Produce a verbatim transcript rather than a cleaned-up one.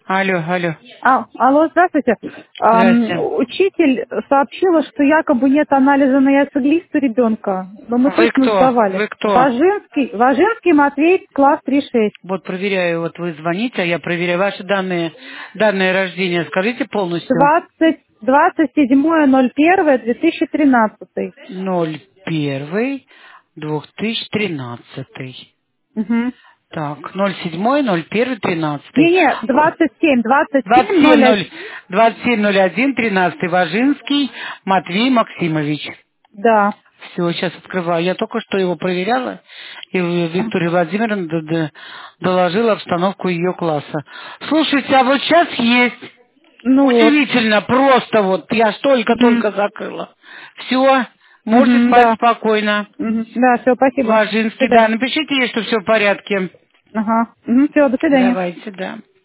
Алло, алло. А, алло, здравствуйте. Ам, Здрасте. учитель сообщила, что якобы нет анализа на яйцеглист у ребенка, но мы Вы точно кто? сдавали. Вы кто? Важинский, Важинский Матвей, класс три шесть. Вот проверяю, вот вы звоните, а я проверяю ваши данные, данные рождения. Скажите полностью. двадцать, двадцать седьмое ноль первое две тысячи тринадцатый. Ноль первый две тысячи тринадцатый. Угу. Так, ноль седьмой ноль первый тринадцатый. Не-не, двадцать семь, двадцать Двадцать семь семь ноль один. ноль двадцать семь ноль один тринадцатый. Важинский Матвей Максимович. Да. Все, сейчас открываю. Я только что его проверяла, и Виктория Владимировна д- д- доложила обстановку ее класса. Слушайте, а вот сейчас есть. Ну вот. Удивительно, просто вот, я ж Угу. только-только закрыла. Все, можете Угу, спать да. спокойно. Угу. Да, все, спасибо. До Важинский, да, свидания. напишите ей, что все в порядке. Ага. Угу, все, до свидания. Давайте, да.